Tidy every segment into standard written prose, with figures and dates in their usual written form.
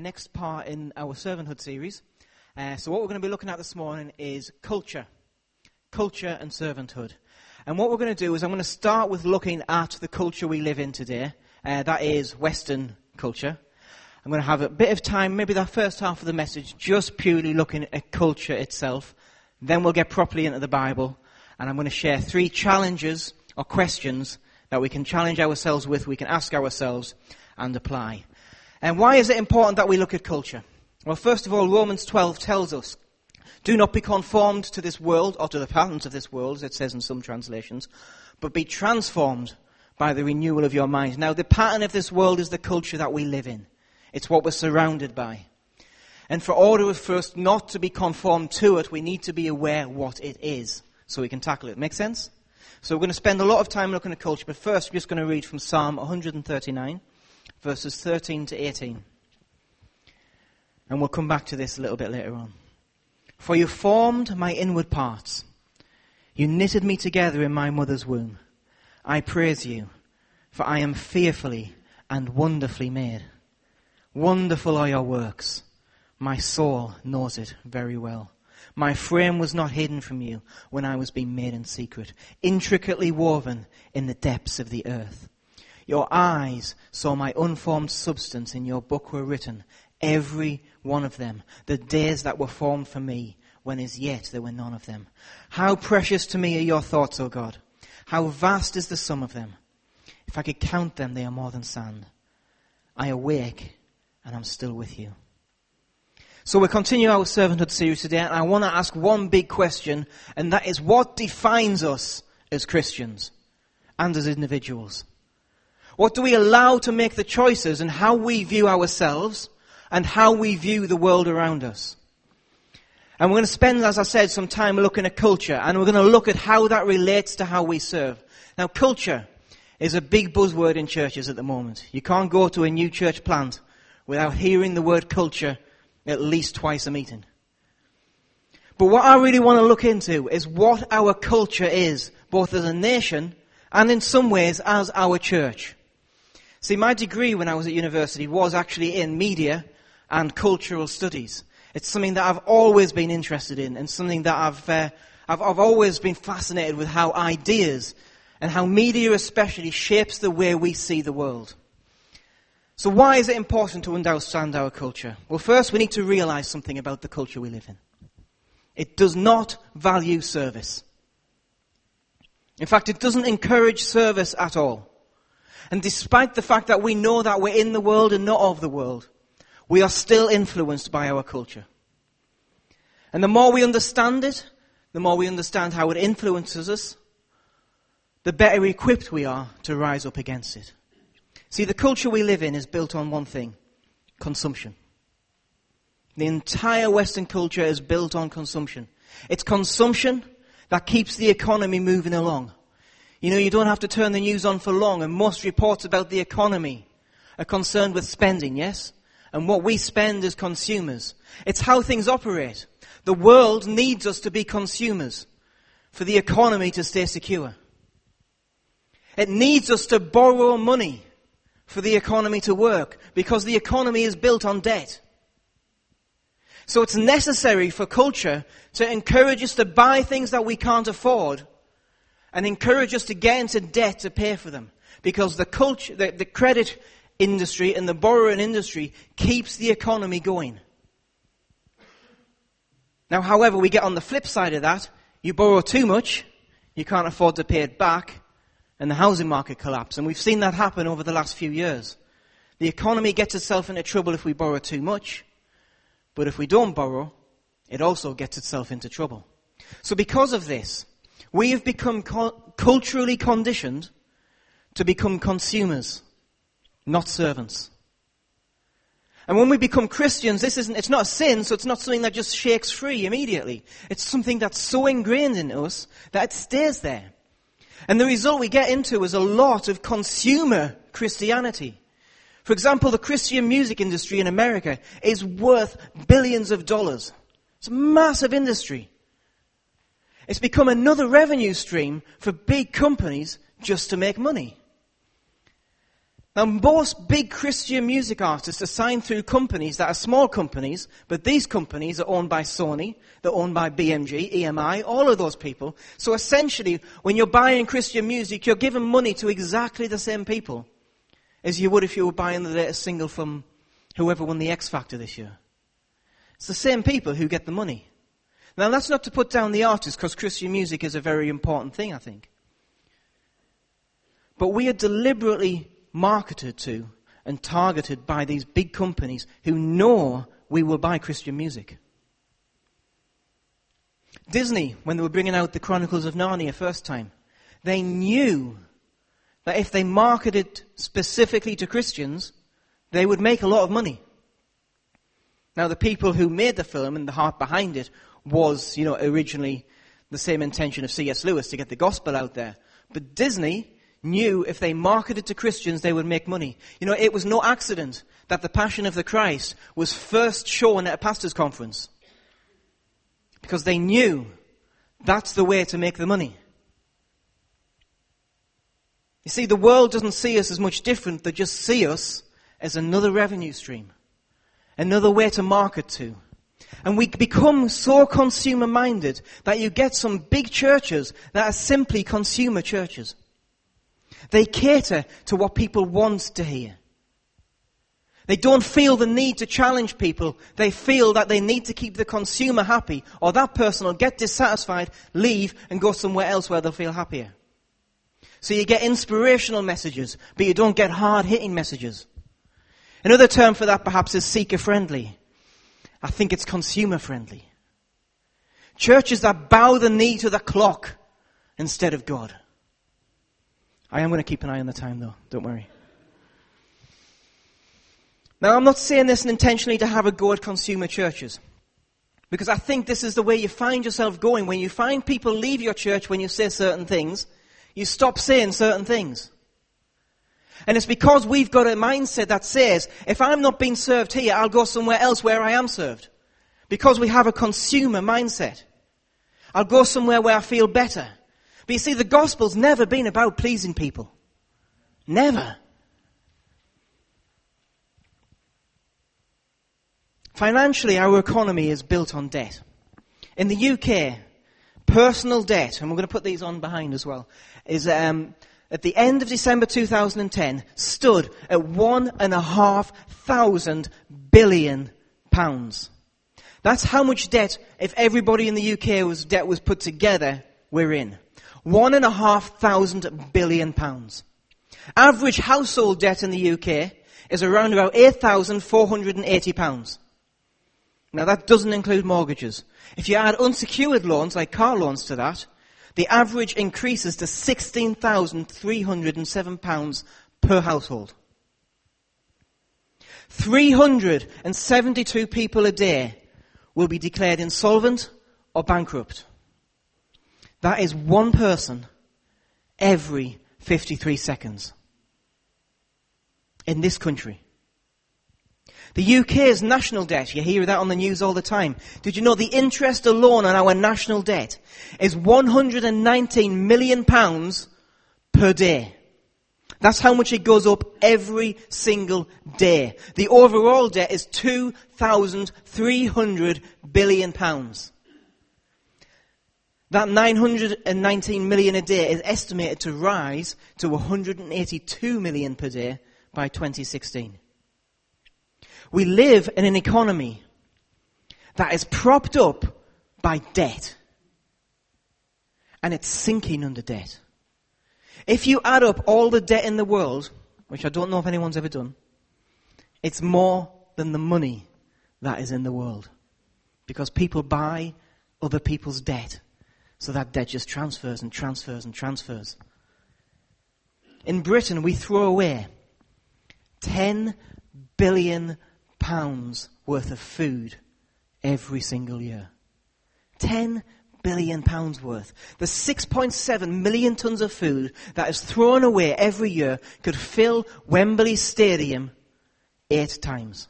next part in our servanthood series. So what we're going to be looking at this morning is culture and servanthood. And what we're going to do is I'm going to start with looking at the culture we live in today. That is Western culture. I'm going to have a bit of time, maybe the first half of the message, just purely looking at culture itself. Then we'll get properly into the Bible. And I'm going to share 3 challenges or questions that we can challenge ourselves with, we can ask ourselves and apply. And why is it important that we look at culture? Well, first of all, Romans 12 tells us, do not be conformed to this world or to the patterns of this world, as it says in some translations, but be transformed by the renewal of your mind. Now, the pattern of this world is the culture that we live in. It's what we're surrounded by. And for us not to be conformed to it, we need to be aware what it is so we can tackle it. Make sense? So we're going to spend a lot of time looking at culture, but first we're just going to read from Psalm 139, verses 13 to 18. And we'll come back to this a little bit later on. For you formed my inward parts. You knitted me together in my mother's womb. I praise you, for I am fearfully and wonderfully made. Wonderful are your works. My soul knows it very well. My frame was not hidden from you when I was being made in secret, intricately woven in the depths of the earth. Your eyes saw my unformed substance, in your book were written, every one of them, the days that were formed for me, when as yet there were none of them. How precious to me are your thoughts, O God. How vast is the sum of them. If I could count them, they are more than sand. I awake, and I'm still with you. So we'll continue our servanthood series today, and I want to ask one big question, and that is, what defines us as Christians and as individuals? What do we allow to make the choices in how we view ourselves and how we view the world around us? And we're going to spend, as I said, some time looking at culture, and we're going to look at how that relates to how we serve. Now, culture is a big buzzword in churches at the moment. You can't go to a new church plant without hearing the word culture at least twice a meeting. But what I really want to look into is what our culture is, both as a nation and in some ways as our church. See, my degree when I was at university was actually in media and cultural studies. It's something that I've always been interested in, and something that I've always been fascinated with, how ideas and how media especially shapes the way we see the world. So why is it important to understand our culture? Well, first we need to realize something about the culture we live in. It does not value service. In fact, it doesn't encourage service at all. And despite the fact that we know that we're in the world and not of the world, we are still influenced by our culture. And the more we understand it, the more we understand how it influences us, the better equipped we are to rise up against it. See, the culture we live in is built on one thing: consumption. The entire Western culture is built on consumption. It's consumption that keeps the economy moving along. You know, you don't have to turn the news on for long, and most reports about the economy are concerned with spending, yes? And what we spend as consumers. It's how things operate. The world needs us to be consumers for the economy to stay secure. It needs us to borrow money for the economy to work, because the economy is built on debt. So it's necessary for culture to encourage us to buy things that we can't afford and encourage us to get into debt to pay for them, because the credit industry and the borrowing industry keeps the economy going. Now, however, we get on the flip side of that. You borrow too much, you can't afford to pay it back, and the housing market collapses. And we've seen that happen over the last few years. The economy gets itself into trouble if we borrow too much, but if we don't borrow, it also gets itself into trouble. So because of this, we have become culturally conditioned to become consumers, not servants. And when we become Christians, it's not a sin, so it's not something that just shakes free immediately. It's something that's so ingrained in us that it stays there. And the result we get into is a lot of consumer Christianity. For example, the Christian music industry in America is worth billions of dollars. It's a massive industry. It's become another revenue stream for big companies just to make money. Now, most big Christian music artists are signed through companies that are small companies, but these companies are owned by Sony, they're owned by BMG, EMI, all of those people. So essentially, when you're buying Christian music, you're giving money to exactly the same people as you would if you were buying the latest single from whoever won the X Factor this year. It's the same people who get the money. Now, that's not to put down the artists, because Christian music is a very important thing, I think. But we are deliberately marketed to and targeted by these big companies who know we will buy Christian music. Disney, when they were bringing out the Chronicles of Narnia first time, they knew that if they marketed specifically to Christians, they would make a lot of money. Now, the people who made the film and the heart behind it was, originally the same intention of C.S. Lewis, to get the gospel out there. But Disney knew if they marketed to Christians, they would make money. It was no accident that The Passion of the Christ was first shown at a pastor's conference. Because they knew that's the way to make the money. You see, the world doesn't see us as much different. They just see us as another revenue stream. Another way to market to. And we become so consumer-minded that you get some big churches that are simply consumer churches. They cater to what people want to hear. They don't feel the need to challenge people. They feel that they need to keep the consumer happy, or that person will get dissatisfied, leave, and go somewhere else where they'll feel happier. So you get inspirational messages, but you don't get hard-hitting messages. Another term for that perhaps is seeker-friendly. I think it's consumer-friendly. Churches that bow the knee to the clock instead of God. I am going to keep an eye on the time though, don't worry. Now, I'm not saying this intentionally to have a go at consumer churches. Because I think this is the way you find yourself going. When you find people leave your church when you say certain things, you stop saying certain things. And it's because we've got a mindset that says, if I'm not being served here, I'll go somewhere else where I am served. Because we have a consumer mindset. I'll go somewhere where I feel better. But you see, the gospel's never been about pleasing people. Never. Financially, our economy is built on debt. In the UK, personal debt, and we're going to put these on behind as well, is at the end of December 2010, stood at £1,500 billion. That's how much debt, if everybody in the UK debt was put together, we're in. £1,500 billion. Average household debt in the UK is around about £8,480. Now that doesn't include mortgages. If you add unsecured loans like car loans to that, the average increases to £16,307 per household. 372 people a day will be declared insolvent or bankrupt. That is one person every 53 seconds in this country. The UK's national debt, you hear that on the news all the time. Did you know the interest alone on our national debt is £119 million per day? That's how much it goes up every single day. The overall debt is £2,300 billion. That 919 million a day is estimated to rise to 182 million per day by 2016. We live in an economy that is propped up by debt. And it's sinking under debt. If you add up all the debt in the world, which I don't know if anyone's ever done, it's more than the money that is in the world. Because people buy other people's debt. So that debt just transfers and transfers and transfers. In Britain, we throw away £10 billion worth of food every single year. £10 billion worth. The 6.7 million tons of food that is thrown away every year could fill Wembley Stadium 8 times.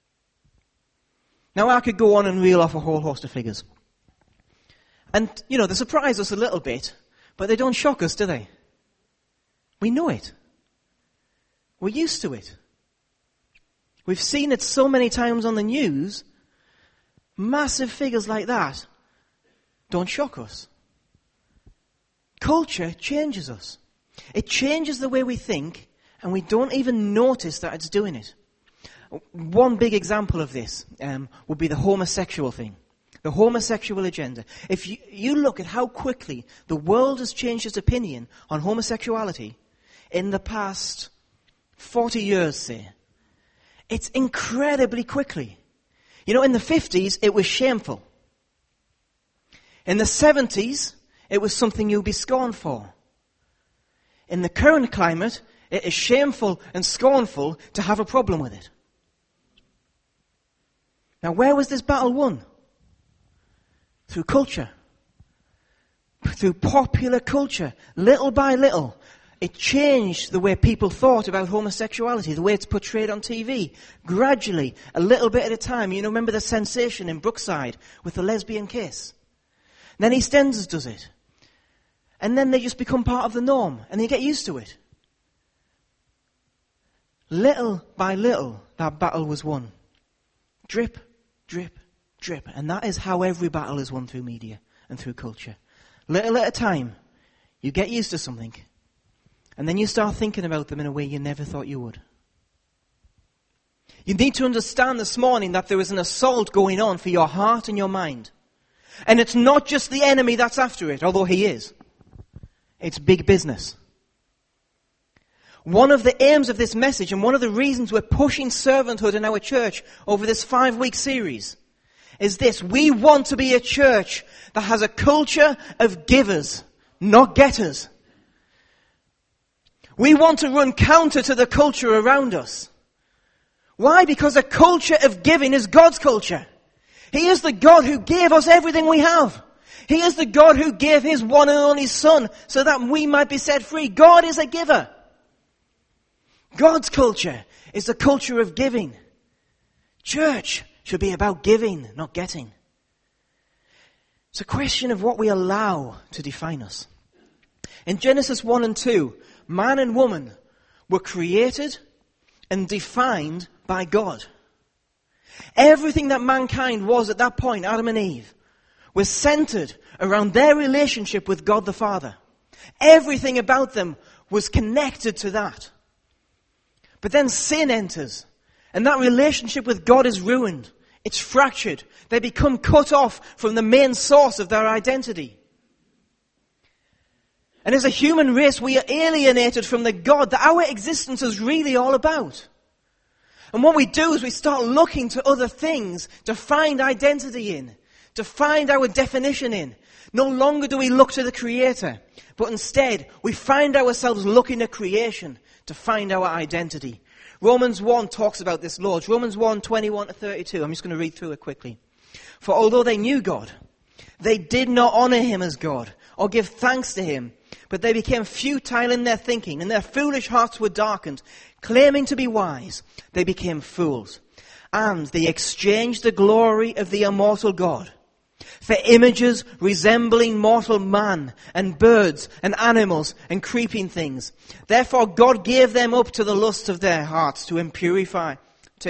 Now I could go on and reel off a whole host of figures. And, they surprise us a little bit, but they don't shock us, do they? We know it. We're used to it. We've seen it so many times on the news. Massive figures like that don't shock us. Culture changes us. It changes the way we think, and we don't even notice that it's doing it. One big example of this would be the homosexual thing. The homosexual agenda. If you look at how quickly the world has changed its opinion on homosexuality in the past 40 years, say, it's incredibly quickly. You know, in the 50s, it was shameful. In the 70s, it was something you'd be scorned for. In the current climate, it is shameful and scornful to have a problem with it. Now, where was this battle won? Through culture. Through popular culture. Little by little, it changed the way people thought about homosexuality, the way it's portrayed on TV. Gradually, a little bit at a time. You know, remember the sensation in Brookside with the lesbian kiss? Then EastEnders does it. And then they just become part of the norm, and they get used to it. Little by little, that battle was won. Drip, drip, drip. And that is how every battle is won through media and through culture. Little at a time, you get used to something, and then you start thinking about them in a way you never thought you would. You need to understand this morning that there is an assault going on for your heart and your mind. And it's not just the enemy that's after it, although he is. It's big business. One of the aims of this message, and one of the reasons we're pushing servanthood in our church over this 5-week series, is this. We want to be a church that has a culture of givers, not getters. We want to run counter to the culture around us. Why? Because a culture of giving is God's culture. He is the God who gave us everything we have. He is the God who gave His one and only Son so that we might be set free. God is a giver. God's culture is the culture of giving. Church should be about giving, not getting. It's a question of what we allow to define us. In Genesis 1 and 2, man and woman were created and defined by God. Everything that mankind was at that point, Adam and Eve, was centered around their relationship with God the Father. Everything about them was connected to that. But then sin enters, and that relationship with God is ruined. It's fractured. They become cut off from the main source of their identity. And as a human race, we are alienated from the God that our existence is really all about. And what we do is we start looking to other things to find identity in, to find our definition in. No longer do we look to the Creator, but instead we find ourselves looking at creation to find our identity. Romans 1 talks about this loads. Romans 1, 21 to 32. I'm just going to read through it quickly. For although they knew God, they did not honor Him as God or give thanks to Him, but they became futile in their thinking, and their foolish hearts were darkened. Claiming to be wise, they became fools. And they exchanged the glory of the immortal God for images resembling mortal man and birds and animals and creeping things. Therefore God gave them up to the lust of their hearts to impurity,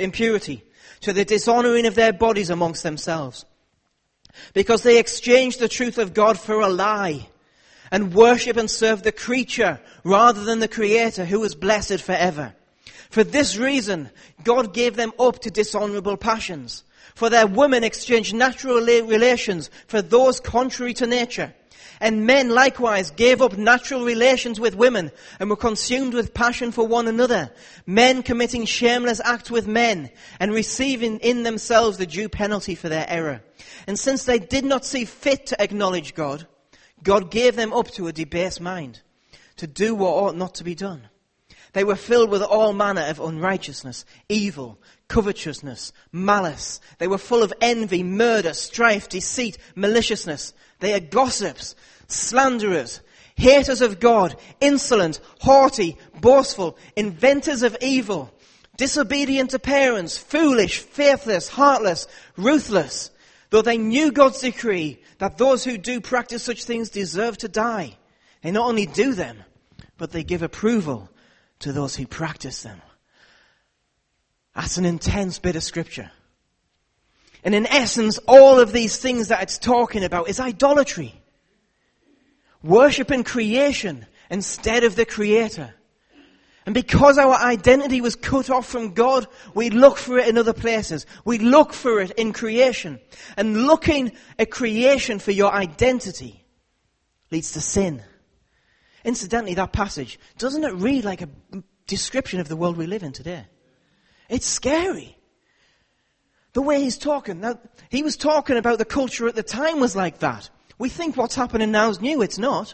to the dishonoring of their bodies amongst themselves. Because they exchanged the truth of God for a lie, and worship and serve the creature rather than the Creator, who is blessed forever. For this reason, God gave them up to dishonorable passions. For their women exchanged natural relations for those contrary to nature. And men likewise gave up natural relations with women and were consumed with passion for one another. Men committing shameless acts with men and receiving in themselves the due penalty for their error. And since they did not see fit to acknowledge God, God gave them up to a debased mind, to do what ought not to be done. They were filled with all manner of unrighteousness, evil, covetousness, malice. They were full of envy, murder, strife, deceit, maliciousness. They are gossips, slanderers, haters of God, insolent, haughty, boastful, inventors of evil, disobedient to parents, foolish, faithless, heartless, ruthless. Though they knew God's decree that those who do practice such things deserve to die, they not only do them, but they give approval to those who practice them. That's an intense bit of scripture. And in essence, all of these things that it's talking about is idolatry. Worshipping creation instead of the Creator. And because our identity was cut off from God, we look for it in other places. We look for it in creation. And looking at creation for your identity leads to sin. Incidentally, that passage, doesn't it read like a description of the world we live in today? It's scary. The way he's talking. Now, he was talking about the culture at the time was like that. We think what's happening now is new. It's not.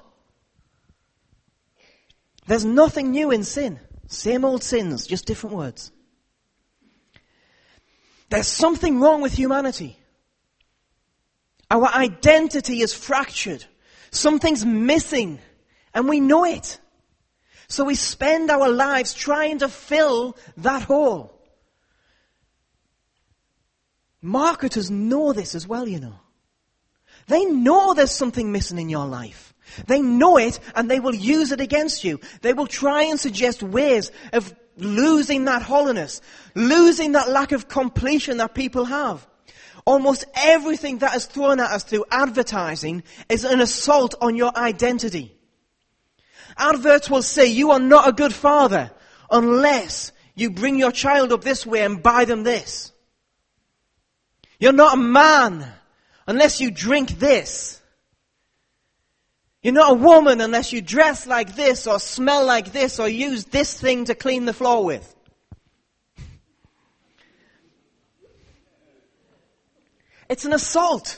There's nothing new in sin. Same old sins, just different words. There's something wrong with humanity. Our identity is fractured. Something's missing, and we know it. So we spend our lives trying to fill that hole. Marketers know this as well, you know. They know there's something missing in your life. They know it, and they will use it against you. They will try and suggest ways of losing that hollowness, losing that lack of completion that people have. Almost everything that is thrown at us through advertising is an assault on your identity. Adverts will say you are not a good father unless you bring your child up this way and buy them this. You're not a man unless you drink this. You're not a woman unless you dress like this or smell like this or use this thing to clean the floor with. It's an assault.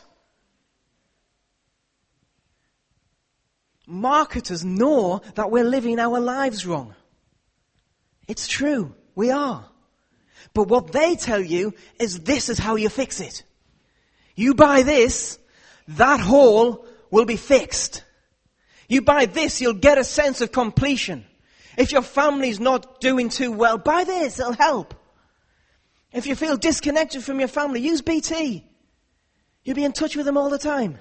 Marketers know that we're living our lives wrong. It's true, we are. But what they tell you is this is how you fix it. You buy this, that hole will be fixed. You buy this, you'll get a sense of completion. If your family's not doing too well, buy this, it'll help. If you feel disconnected from your family, use BT. You'll be in touch with them all the time.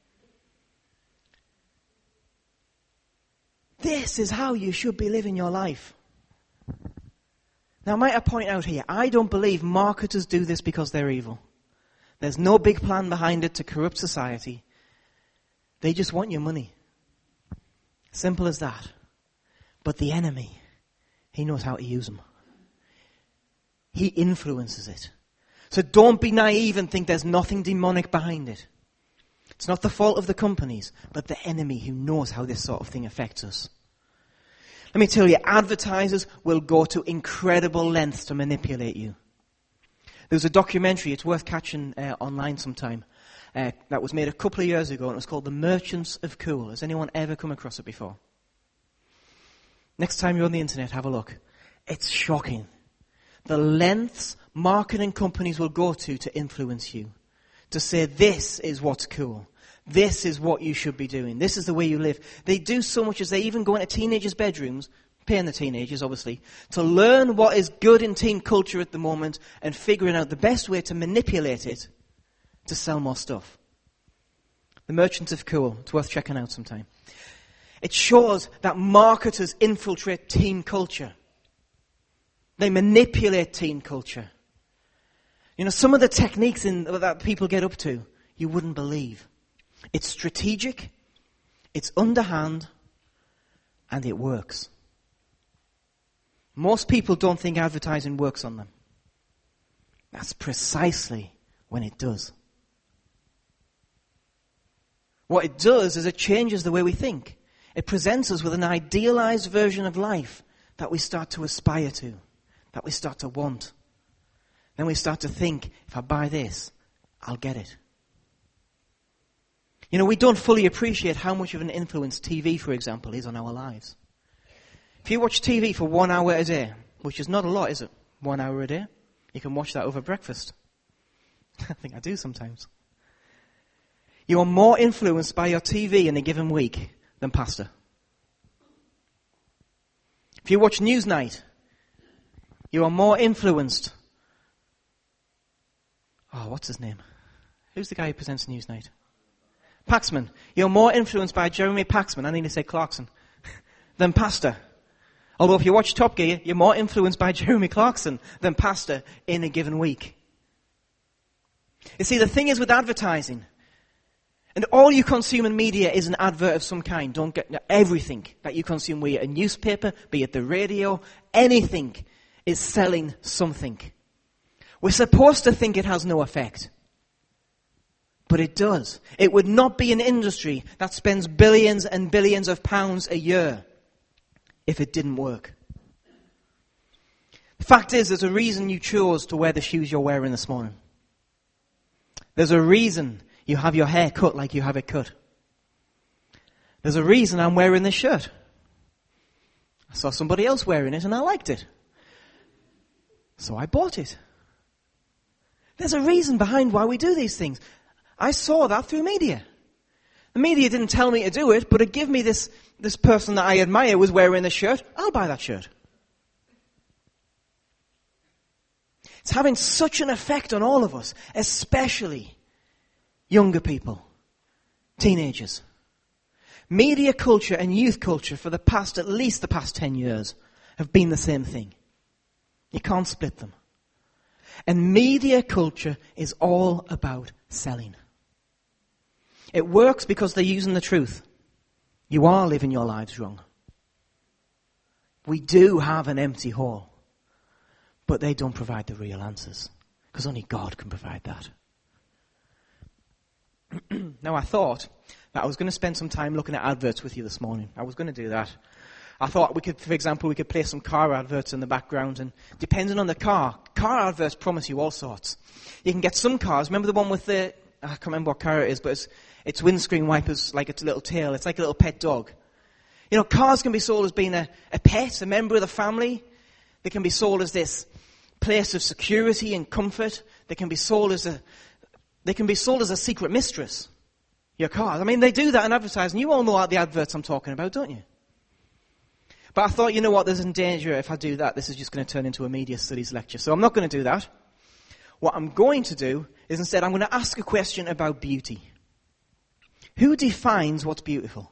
This is how you should be living your life. Now, might I point out here, I don't believe marketers do this because they're evil. There's no big plan behind it to corrupt society. They just want your money. Simple as that. But the enemy, he knows how to use them. He influences it. So don't be naive and think there's nothing demonic behind it. It's not the fault of the companies, but the enemy who knows how this sort of thing affects us. Let me tell you, advertisers will go to incredible lengths to manipulate you. There's a documentary, it's worth catching online sometime, that was made a couple of years ago, and it was called The Merchants of Cool. Has anyone ever come across it before? Next time you're on the internet, have a look. It's shocking. The lengths marketing companies will go to influence you. To say this is what's cool. This is what you should be doing. This is the way you live. They do so much as they even go into teenagers' bedrooms, paying the teenagers obviously, to learn what is good in teen culture at the moment and figuring out the best way to manipulate it to sell more stuff. The Merchants of Cool. It's worth checking out sometime. It shows that marketers infiltrate teen culture. They manipulate teen culture. You know, some of the techniques that people get up to, you wouldn't believe. It's strategic, it's underhand, and it works. Most people don't think advertising works on them. That's precisely when it does. What it does is it changes the way we think. It presents us with an idealized version of life that we start to aspire to, that we start to want. Then we start to think, if I buy this, I'll get it. You know, we don't fully appreciate how much of an influence TV, for example, is on our lives. If you watch TV for 1 hour a day, which is not a lot, is it? 1 hour a day? You can watch that over breakfast. I think I do sometimes. You are more influenced by your TV in a given week than pastor. If you watch Newsnight, you are more influenced. Oh, what's his name? Who's the guy who presents Newsnight? Paxman. You're more influenced by Jeremy Paxman, I need to say Clarkson, than pastor. Although if you watch Top Gear, you're more influenced by Jeremy Clarkson than pastor in a given week. You see, the thing is with advertising, and all you consume in media is an advert of some kind. Don't get everything that you consume, be it a newspaper, be it the radio, anything is selling something. We're supposed to think it has no effect. But it does. It would not be an industry that spends billions and billions of pounds a year if it didn't work. The fact is, there's a reason you chose to wear the shoes you're wearing this morning. There's a reason you have your hair cut like you have it cut. There's a reason I'm wearing this shirt. I saw somebody else wearing it and I liked it. So I bought it. There's a reason behind why we do these things. I saw that through media. The media didn't tell me to do it, but it gave me this person that I admire was wearing this shirt. I'll buy that shirt. It's having such an effect on all of us, especially younger people, teenagers. Media culture and youth culture for at least the past 10 years have been the same thing. You can't split them. And media culture is all about selling. It works because they're using the truth. You are living your lives wrong. We do have an empty hall. But they don't provide the real answers. Because only God can provide that. Now I thought that I was going to spend some time looking at adverts with you this morning. I was going to do that. I thought for example, we could play some car adverts in the background. And depending on the car adverts promise you all sorts. You can get some cars. Remember the one with I can't remember what car it is, but its windscreen wipers like its little tail. It's like a little pet dog. You know, cars can be sold as being a pet, a member of the family. They can be sold as this place of security and comfort. They can be sold as a secret mistress. Your cars. I mean, they do that in advertising. You all know the adverts I'm talking about, don't you? But I thought, you know what, there's a danger if I do that. This is just going to turn into a media studies lecture. So I'm not going to do that. What I'm going to do is instead I'm going to ask a question about beauty. Who defines what's beautiful?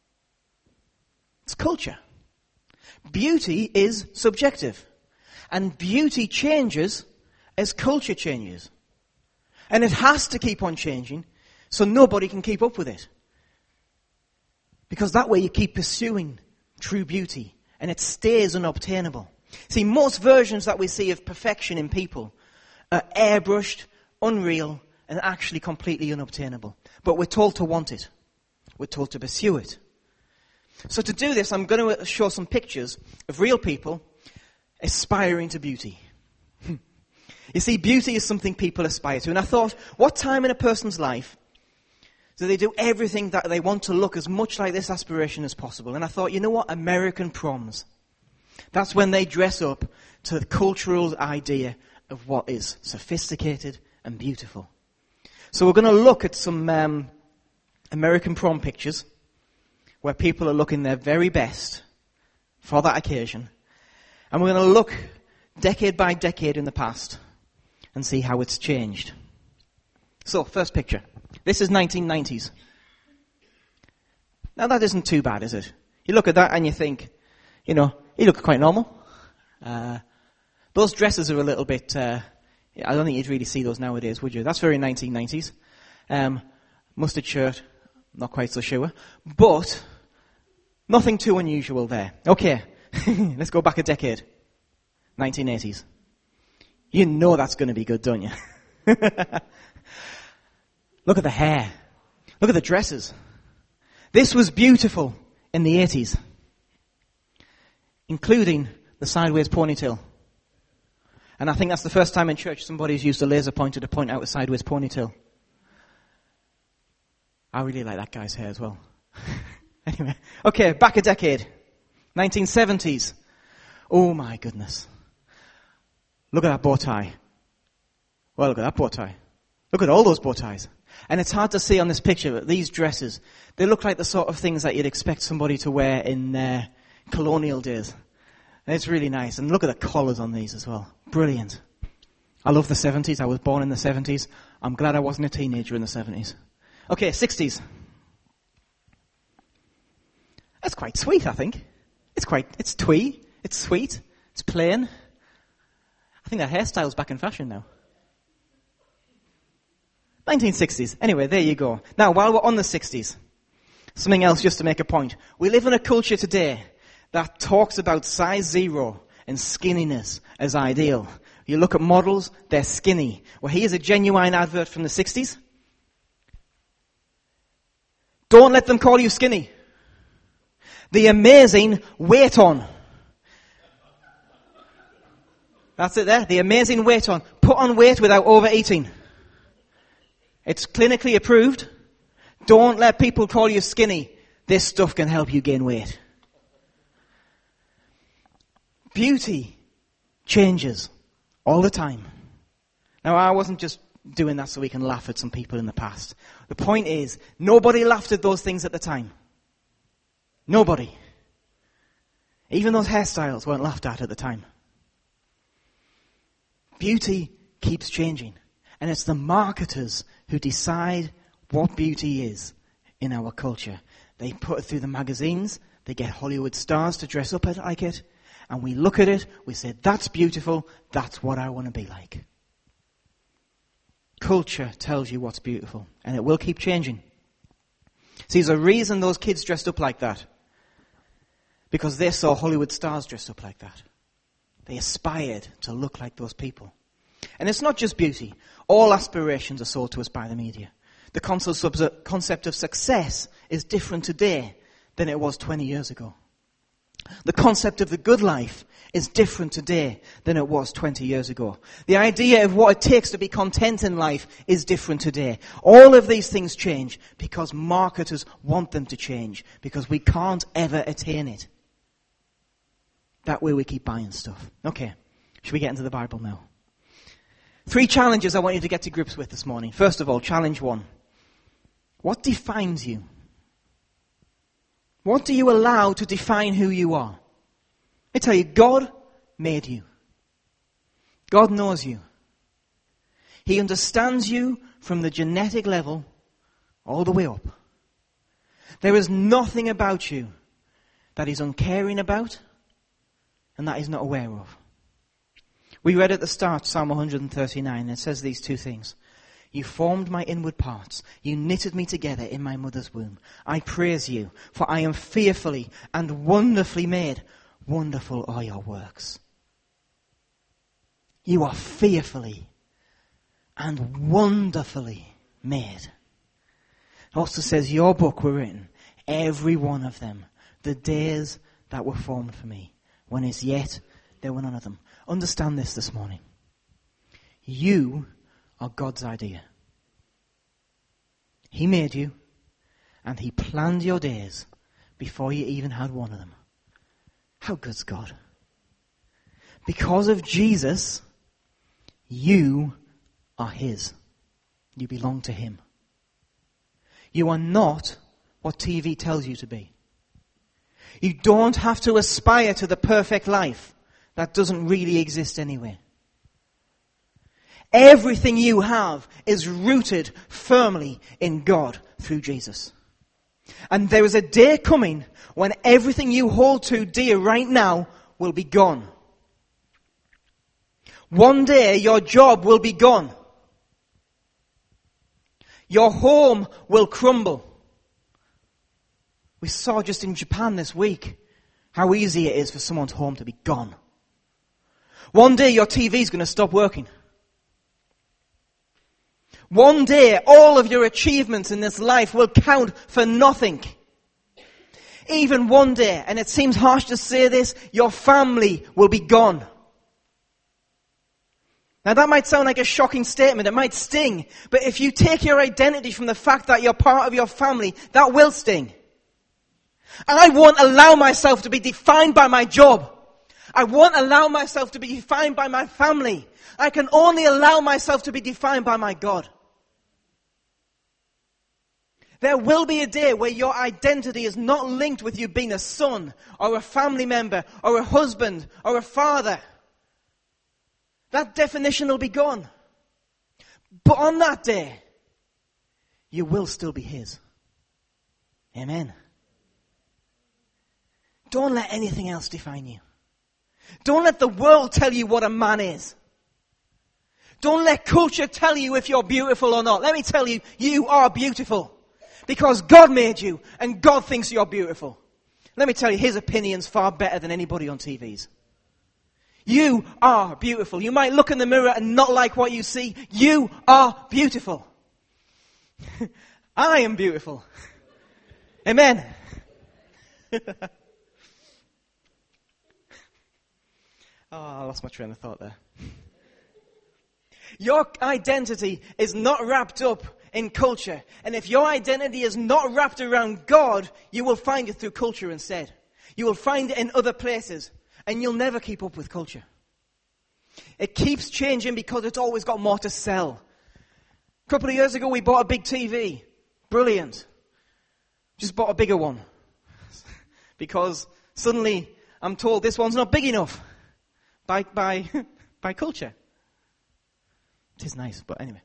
It's culture. Beauty is subjective. And beauty changes as culture changes. And it has to keep on changing so nobody can keep up with it. Because that way you keep pursuing true beauty and it stays unobtainable. See, most versions that we see of perfection in people are airbrushed, unreal, and actually completely unobtainable. But we're told to want it. We're told to pursue it. So to do this, I'm going to show some pictures of real people aspiring to beauty. You see, beauty is something people aspire to. And I thought, what time in a person's life do they do everything that they want to look as much like this aspiration as possible? And I thought, you know what? American proms. That's when they dress up to the cultural idea of what is sophisticated and beautiful. So we're going to look at some American prom pictures where people are looking their very best for that occasion. And we're going to look decade by decade in the past and see how it's changed. So, first picture. This is 1990s. Now that isn't too bad, is it? You look at that and you think, you know, you look quite normal. Those dresses are a little bit, I don't think you'd really see those nowadays, would you? That's very 1990s. Mustard shirt, not quite so sure. But, nothing too unusual there. Okay, let's go back a decade. 1980s. You know that's going to be good, don't you? Look at the hair. Look at the dresses. This was beautiful in the 80s. Including the sideways ponytail. And I think that's the first time in church somebody's used a laser pointer to point out a sideways ponytail. I really like that guy's hair as well. Anyway, okay, back a decade. 1970s. Oh my goodness. Look at that bow tie. Well, look at that bow tie. Look at all those bow ties. And it's hard to see on this picture, but these dresses, they look like the sort of things that you'd expect somebody to wear in colonial days. And it's really nice. And look at the collars on these as well. Brilliant. I love the 70s. I was born in the 70s. I'm glad I wasn't a teenager in the 70s. Okay, 60s. That's quite sweet, I think. It's twee. It's sweet. It's plain. I think that hairstyle's back in fashion now. 1960s. Anyway, there you go. Now, while we're on the 60s, something else just to make a point. We live in a culture today that talks about size 0 and skinniness as ideal. You look at models, they're skinny. Well, here's a genuine advert from the 60s. Don't let them call you skinny. The amazing weight on. That's it there. The amazing weight on. Put on weight without overeating. It's clinically approved. Don't let people call you skinny. This stuff can help you gain weight. Beauty changes all the time. Now, I wasn't just doing that so we can laugh at some people in the past. The point is, nobody laughed at those things at the time. Nobody. Even those hairstyles weren't laughed at the time. Beauty keeps changing. And it's the marketers who decide what beauty is in our culture. They put it through the magazines. They get Hollywood stars to dress up like it. And we look at it. We say, that's beautiful. That's what I want to be like. Culture tells you what's beautiful. And it will keep changing. See, there's a reason those kids dressed up like that. Because they saw Hollywood stars dressed up like that. They aspired to look like those people. And it's not just beauty. All aspirations are sold to us by the media. The concept of success is different today than it was 20 years ago. The concept of the good life is different today than it was 20 years ago. The idea of what it takes to be content in life is different today. All of these things change because marketers want them to change, because we can't ever attain it. That way we keep buying stuff. Okay, should we get into the Bible now? 3 challenges I want you to get to grips with this morning. First of all, challenge 1. What defines you? What do you allow to define who you are? I tell you, God made you. God knows you. He understands you from the genetic level all the way up. There is nothing about you that He's uncaring about and that He's not aware of. We read at the start Psalm 139, and it says these 2 things. You formed my inward parts. You knitted me together in my mother's womb. I praise you, for I am fearfully and wonderfully made. Wonderful are your works. You are fearfully and wonderfully made. It also says your book were written, every one of them, the days that were formed for me, when as yet there were none of them. Understand this morning. You are God's idea. He made you, and He planned your days before you even had one of them. How good's God? Because of Jesus, you are His. You belong to Him. You are not what TV tells you to be. You don't have to aspire to the perfect life. That doesn't really exist anyway. Everything you have is rooted firmly in God through Jesus. And there is a day coming when everything you hold to dear right now will be gone. One day your job will be gone. Your home will crumble. We saw just in Japan this week how easy it is for someone's home to be gone. One day your TV is going to stop working. One day all of your achievements in this life will count for nothing. Even one day, and it seems harsh to say this, your family will be gone. Now that might sound like a shocking statement, it might sting, but if you take your identity from the fact that you're part of your family, that will sting. I won't allow myself to be defined by my job. I won't allow myself to be defined by my family. I can only allow myself to be defined by my God. There will be a day where your identity is not linked with you being a son or a family member or a husband or a father. That definition will be gone. But on that day, you will still be His. Amen. Don't let anything else define you. Don't let the world tell you what a man is. Don't let culture tell you if you're beautiful or not. Let me tell you, you are beautiful. Because God made you, and God thinks you're beautiful. Let me tell you, his opinion's far better than anybody on TV's. You are beautiful. You might look in the mirror and not like what you see. You are beautiful. I am beautiful. Amen. I lost my train of thought there. Your identity is not wrapped up in culture. And if your identity is not wrapped around God, you will find it through culture instead. You will find it in other places. And you'll never keep up with culture. It keeps changing because it's always got more to sell. A couple of years ago we bought a big TV. Brilliant. Just bought a bigger one. Because suddenly I'm told this one's not big enough. By culture. It is nice, but anyway.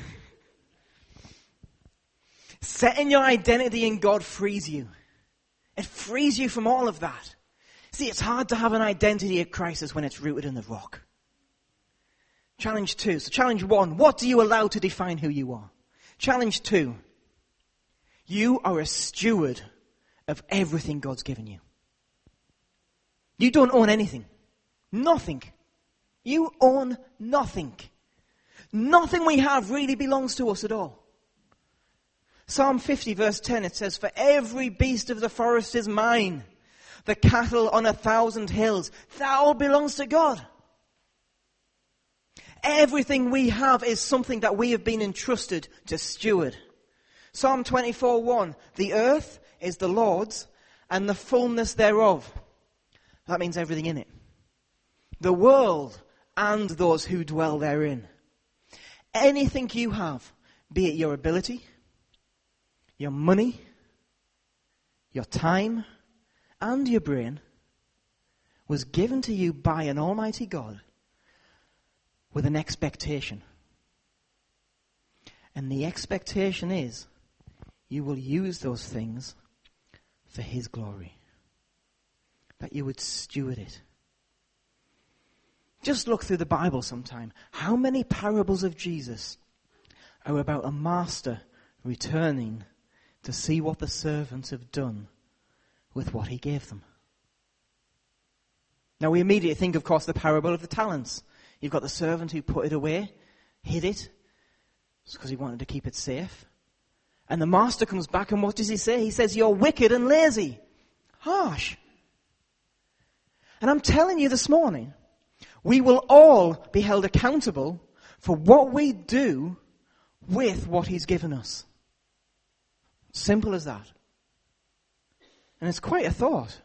Setting your identity in God frees you. It frees you from all of that. See, it's hard to have an identity crisis when it's rooted in the rock. Challenge 2. So challenge 1, what do you allow to define who you are? Challenge 2, you are a steward of everything God's given you. You don't own anything. Nothing. You own nothing. Nothing we have really belongs to us at all. Psalm 50 verse 10, it says, "For every beast of the forest is mine. The cattle on 1,000 hills, that all belongs to God." Everything we have is something that we have been entrusted to steward. Psalm 24:1, "The earth is the Lord's and the fullness thereof." That means everything in it. The world and those who dwell therein. Anything you have, be it your ability, your money, your time, and your brain, was given to you by an almighty God with an expectation. And the expectation is you will use those things for his glory. That you would steward it. Just look through the Bible sometime. How many parables of Jesus are about a master returning to see what the servants have done with what he gave them? Now we immediately think, of course, the parable of the talents. You've got the servant who put it away, hid it, because he wanted to keep it safe. And the master comes back, and what does he say? He says, "You're wicked and lazy." Harsh. And I'm telling you this morning, we will all be held accountable for what we do with what he's given us. Simple as that. And it's quite a thought.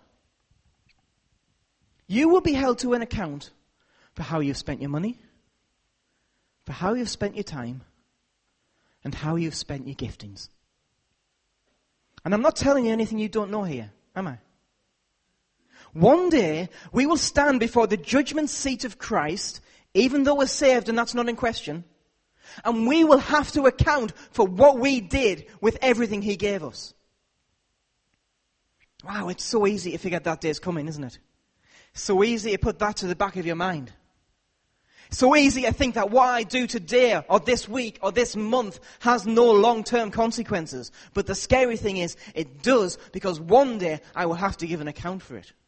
You will be held to an account for how you've spent your money, for how you've spent your time, and how you've spent your giftings. And I'm not telling you anything you don't know here, am I? One day, we will stand before the judgment seat of Christ, even though we're saved and that's not in question, and we will have to account for what we did with everything he gave us. Wow, it's so easy to figure that day's coming, isn't it? So easy to put that to the back of your mind. So easy to think that what I do today or this week or this month has no long-term consequences. But the scary thing is, it does, because one day I will have to give an account for it.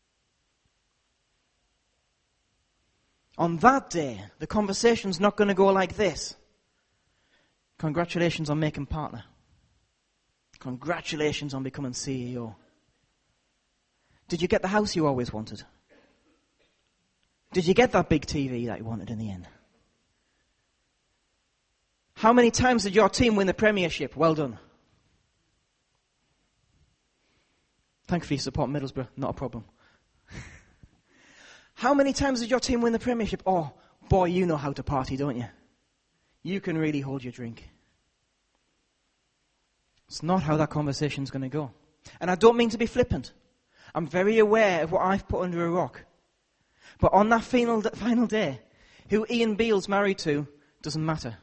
On that day, the conversation's not going to go like this. Congratulations on making partner. Congratulations on becoming CEO. Did you get the house you always wanted? Did you get that big TV that you wanted in the end? How many times did your team win the Premiership? Well done. Thank you for your support, Middlesbrough. Not a problem. How many times did your team win the Premiership? Oh, boy, you know how to party, don't you? You can really hold your drink. It's not how that conversation's going to go. And I don't mean to be flippant. I'm very aware of what I've put under a rock. But on that final day, who Ian Beale's married to doesn't matter.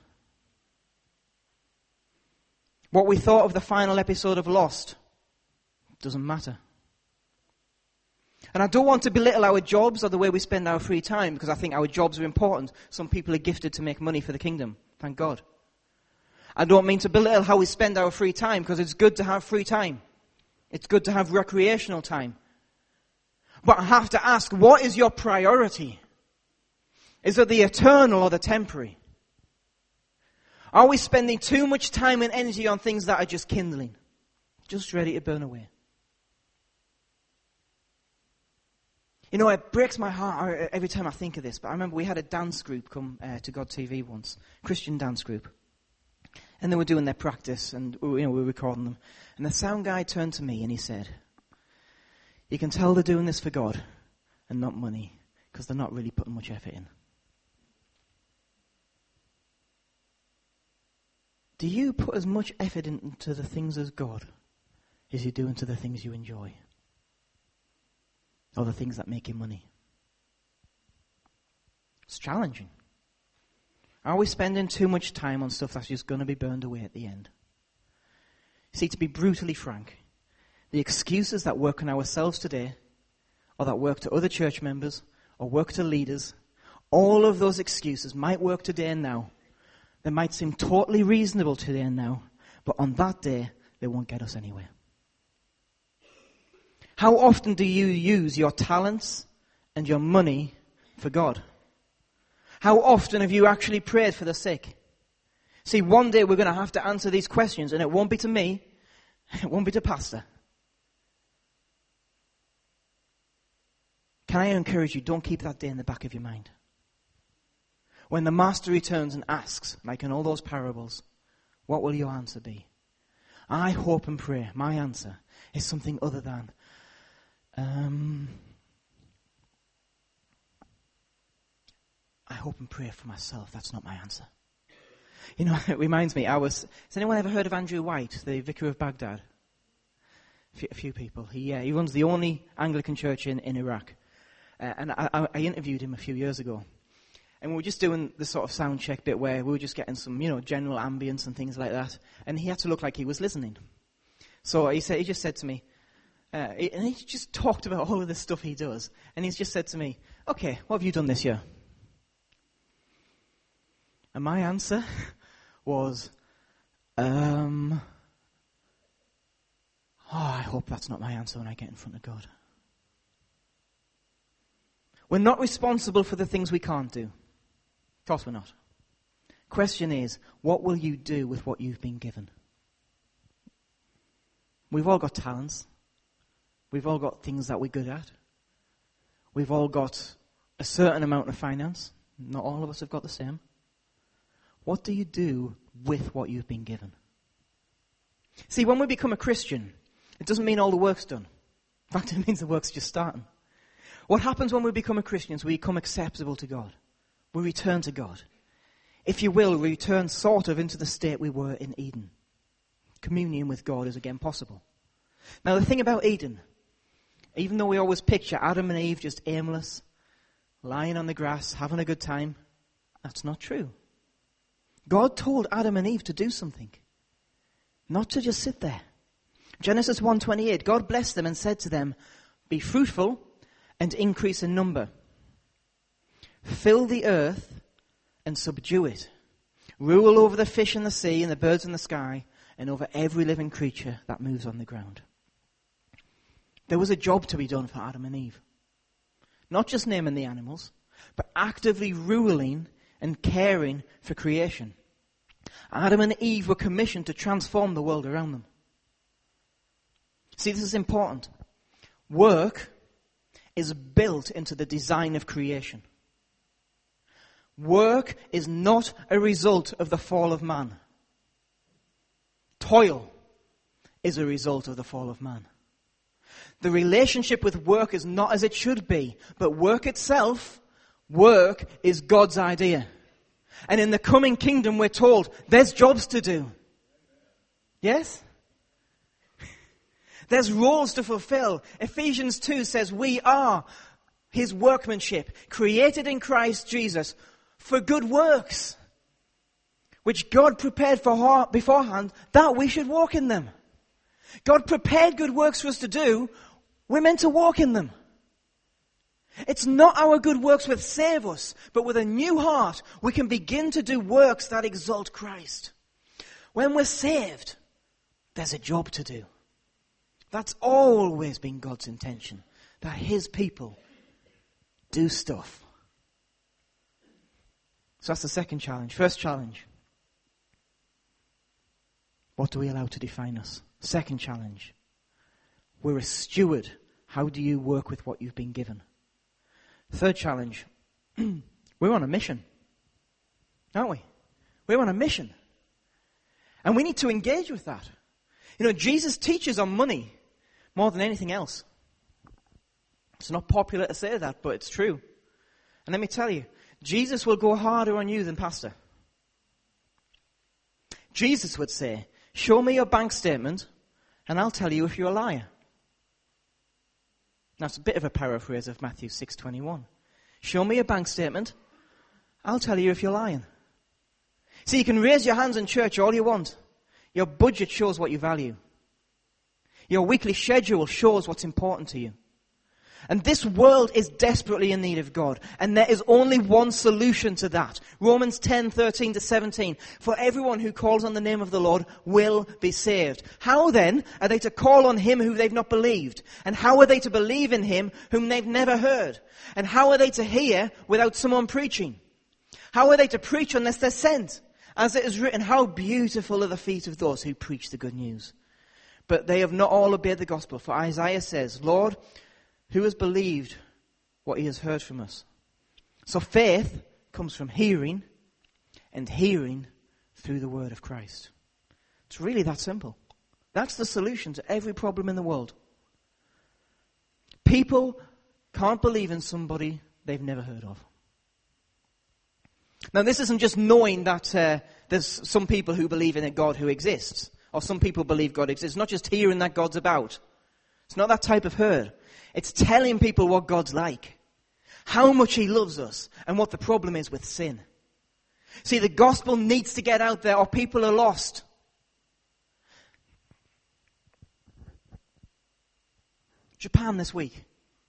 What we thought of the final episode of Lost doesn't matter. And I don't want to belittle our jobs or the way we spend our free time, because I think our jobs are important. Some people are gifted to make money for the kingdom. Thank God. I don't mean to belittle how we spend our free time, because it's good to have free time. It's good to have recreational time. But I have to ask, what is your priority? Is it the eternal or the temporary? Are we spending too much time and energy on things that are just kindling, just ready to burn away? You know, it breaks my heart every time I think of this, but I remember we had a dance group come to God TV once, Christian dance group. And they were doing their practice, and we were recording them. And the sound guy turned to me and he said, "You can tell they're doing this for God and not money, because they're not really putting much effort in." Do you put as much effort into the things as God as you do into the things you enjoy? Or the things that make you money? It's challenging. Are we spending too much time on stuff that's just going to be burned away at the end? See, to be brutally frank, the excuses that work on ourselves today, or that work to other church members, or work to leaders, all of those excuses might work today and now. They might seem totally reasonable today and now, but on that day, they won't get us anywhere. How often do you use your talents and your money for God? How often have you actually prayed for the sick? See, one day we're going to have to answer these questions, and it won't be to me, it won't be to Pastor. Can I encourage you, don't keep that day in the back of your mind. When the master returns and asks, like in all those parables, what will your answer be? I hope and pray my answer is something other than, I hope and pray for myself. That's not my answer. You know, it reminds me, has anyone ever heard of Andrew White, the vicar of Baghdad? A few people. He runs the only Anglican church in Iraq. And I interviewed him a few years ago. And we were just doing the sort of sound check bit where we were just getting some, general ambience and things like that. And he had to look like he was listening. So he just said to me, and he just talked about all of the stuff he does. And he's just said to me, "Okay, what have you done this year?" And my answer was, I hope that's not my answer when I get in front of God. We're not responsible for the things we can't do. Of course we're not. Question is, what will you do with what you've been given? We've all got talents. We've all got things that we're good at. We've all got a certain amount of finance. Not all of us have got the same. What do you do with what you've been given? See, when we become a Christian, it doesn't mean all the work's done. In fact, it means the work's just starting. What happens when we become a Christian is we become acceptable to God. We return to God. If you will, we return sort of into the state we were in Eden. Communion with God is again possible. Now, the thing about Eden, even though we always picture Adam and Eve just aimless, lying on the grass, having a good time, that's not true. God told Adam and Eve to do something, not to just sit there. Genesis 1:28, God blessed them and said to them, "Be fruitful and increase in number. Fill the earth and subdue it. Rule over the fish in the sea and the birds in the sky and over every living creature that moves on the ground." There was a job to be done for Adam and Eve. Not just naming the animals, but actively ruling and caring for creation. Adam and Eve were commissioned to transform the world around them. See, this is important. Work is built into the design of creation. Work is not a result of the fall of man. Toil is a result of the fall of man. The relationship with work is not as it should be, but work itself, work is God's idea. And in the coming kingdom, we're told there's jobs to do. Yes? There's roles to fulfill. Ephesians 2 says we are His workmanship, created in Christ Jesus for good works, which God prepared for beforehand that we should walk in them. God prepared good works for us to do. We're meant to walk in them. It's not our good works which save us, but with a new heart we can begin to do works that exalt Christ. When we're saved, there's a job to do. That's always been God's intention, that his people do stuff. So that's the second challenge. First challenge. What do we allow to define us? Second challenge. We're a steward. How do you work with what you've been given? Third challenge. We're on a mission. Aren't we? We're on a mission. And we need to engage with that. You know, Jesus teaches on money more than anything else. It's not popular to say that, but it's true. And let me tell you, Jesus will go harder on you than pastor. Jesus would say, show me your bank statement and I'll tell you if you're a liar. That's a bit of a paraphrase of Matthew 6:21. Show me your bank statement, I'll tell you if you're lying. See, you can raise your hands in church all you want. Your budget shows what you value. Your weekly schedule shows what's important to you. And this world is desperately in need of God. And there is only one solution to that. Romans 10:13-17. For everyone who calls on the name of the Lord will be saved. How then are they to call on him who they've not believed? And how are they to believe in him whom they've never heard? And how are they to hear without someone preaching? How are they to preach unless they're sent? As it is written, how beautiful are the feet of those who preach the good news. But they have not all obeyed the gospel. For Isaiah says, Lord, who has believed what he has heard from us? So faith comes from hearing, and hearing through the word of Christ. It's really that simple. That's the solution to every problem in the world. People can't believe in somebody they've never heard of. Now this isn't just knowing that there's some people who believe in a God who exists, or some people believe God exists. It's not just hearing that God's about. It's not that type of herd. It's telling people what God's like, how much he loves us, and what the problem is with sin. See, the gospel needs to get out there or people are lost. Japan this week.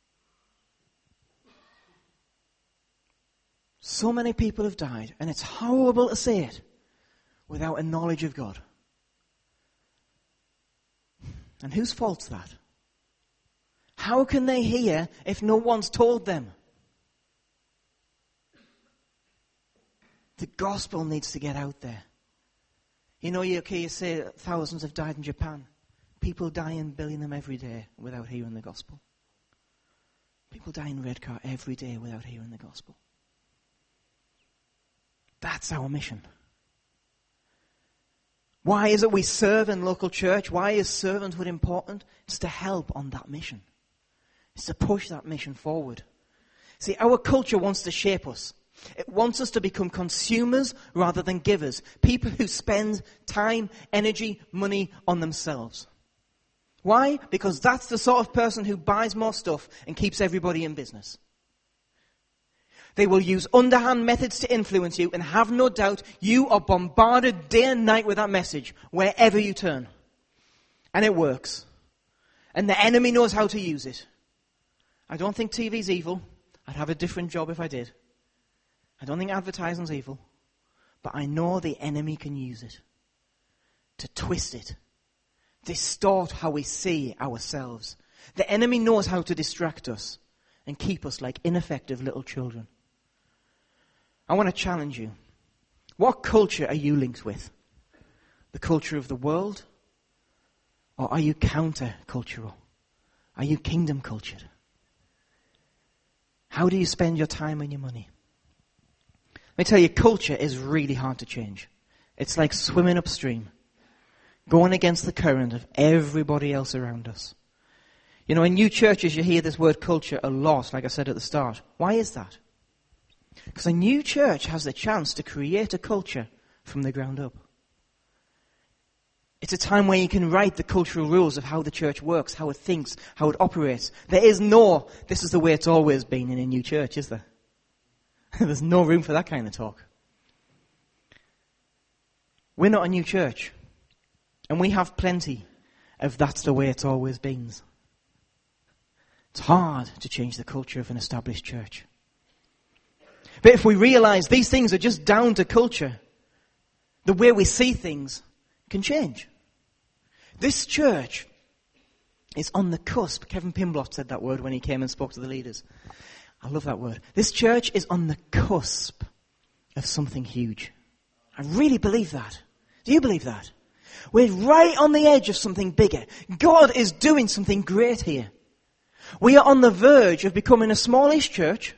So many people have died, and it's horrible to say it, without a knowledge of God. And whose fault's that? How can they hear if no one's told them? The gospel needs to get out there. You know, you say thousands have died in Japan. People die in Billingham every day without hearing the gospel. People die in Redcar every day without hearing the gospel. That's our mission. Why is it we serve in local church? Why is servanthood important? It's to help on that mission. It's to push that mission forward. See, our culture wants to shape us. It wants us to become consumers rather than givers. People who spend time, energy, money on themselves. Why? Because that's the sort of person who buys more stuff and keeps everybody in business. They will use underhand methods to influence you, and have no doubt you are bombarded day and night with that message wherever you turn. And it works. And the enemy knows how to use it. I don't think TV's evil. I'd have a different job if I did. I don't think advertising's evil. But I know the enemy can use it to twist it, distort how we see ourselves. The enemy knows how to distract us and keep us like ineffective little children. I want to challenge you. What culture are you linked with? The culture of the world? Or are you counter-cultural? Are you kingdom-cultured? How do you spend your time and your money? Let me tell you, culture is really hard to change. It's like swimming upstream, going against the current of everybody else around us. You know, in new churches you hear this word culture a lot, like I said at the start. Why is that? Because a new church has the chance to create a culture from the ground up. It's a time where you can write the cultural rules of how the church works, how it thinks, how it operates. There is no, this is the way it's always been in a new church, is there? There's no room for that kind of talk. We're not a new church. And we have plenty of that's the way it's always been. It's hard to change the culture of an established church. But if we realize these things are just down to culture, the way we see things can change. This church is on the cusp. Kevin Pimblott said that word when he came and spoke to the leaders. I love that word. This church is on the cusp of something huge. I really believe that. Do you believe that? We're right on the edge of something bigger. God is doing something great here. We are on the verge of becoming a smallish church.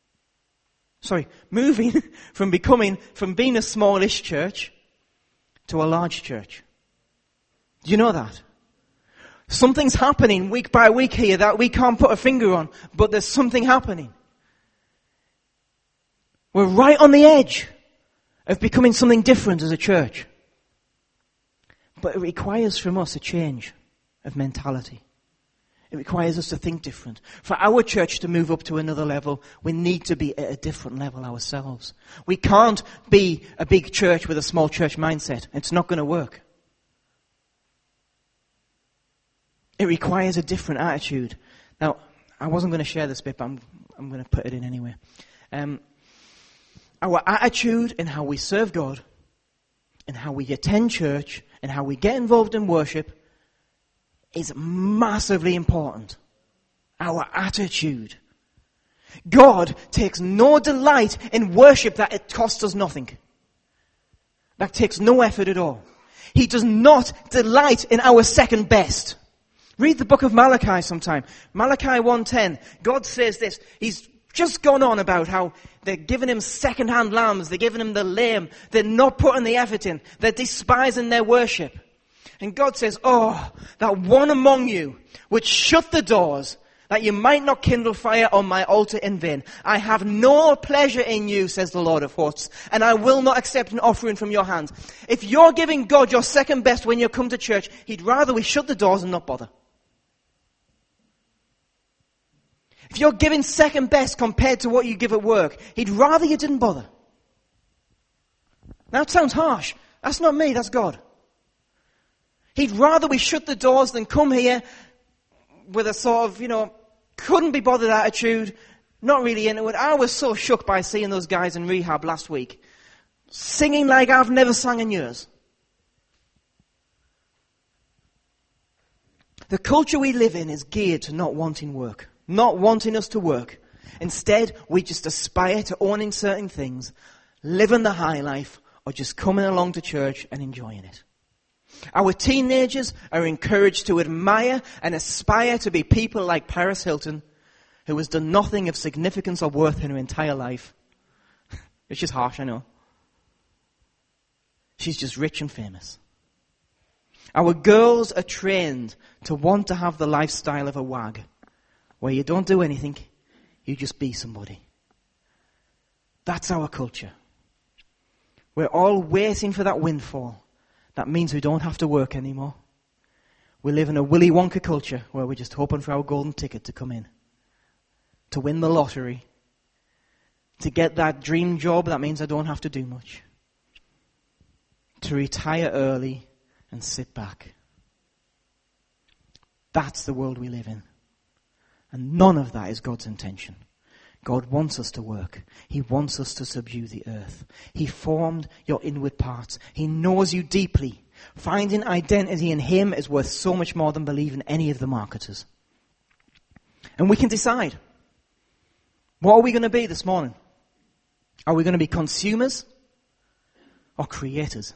Moving from being a smallish church to a large church. Do you know that? Something's happening week by week here that we can't put a finger on, but there's something happening. We're right on the edge of becoming something different as a church. But it requires from us a change of mentality. It requires us to think different. For our church to move up to another level, we need to be at a different level ourselves. We can't be a big church with a small church mindset. It's not going to work. It requires a different attitude. Now, I wasn't going to share this bit, but I'm going to put it in anyway. Our attitude in how we serve God, and how we attend church, and how we get involved in worship is massively important. Our attitude. God takes no delight in worship that it costs us nothing. That takes no effort at all. He does not delight in our second best. Read the book of Malachi sometime. Malachi 1:10. God says this. He's just gone on about how they're giving him second-hand lambs. They're giving him the lame. They're not putting the effort in. They're despising their worship. And God says, oh, that one among you would shut the doors, that you might not kindle fire on my altar in vain. I have no pleasure in you, says the Lord of hosts, and I will not accept an offering from your hands. If you're giving God your second best when you come to church, he'd rather we shut the doors and not bother. If you're giving second best compared to what you give at work, he'd rather you didn't bother. Now it sounds harsh. That's not me, that's God. He'd rather we shut the doors than come here with a sort of, couldn't be bothered attitude, not really into it. I was so shook by seeing those guys in rehab last week, singing like I've never sang in years. The culture we live in is geared to not wanting work, not wanting us to work. Instead, we just aspire to owning certain things, living the high life, or just coming along to church and enjoying it. Our teenagers are encouraged to admire and aspire to be people like Paris Hilton, who has done nothing of significance or worth in her entire life. Which is harsh, I know. She's just rich and famous. Our girls are trained to want to have the lifestyle of a wag, where you don't do anything, you just be somebody. That's our culture. We're all waiting for that windfall. That means we don't have to work anymore. We live in a Willy Wonka culture where we're just hoping for our golden ticket to come in. To win the lottery. To get that dream job that means I don't have to do much. To retire early and sit back. That's the world we live in. And none of that is God's intention. God wants us to work. He wants us to subdue the earth. He formed your inward parts. He knows you deeply. Finding identity in him is worth so much more than believing any of the marketers. And we can decide. What are we going to be this morning? Are we going to be consumers or creators?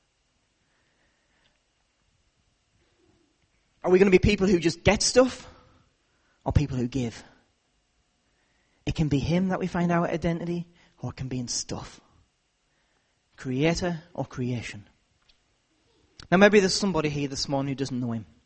Are we going to be people who just get stuff or people who give? It can be him that we find our identity, or it can be in stuff. Creator or creation. Now maybe there's somebody here this morning who doesn't know him.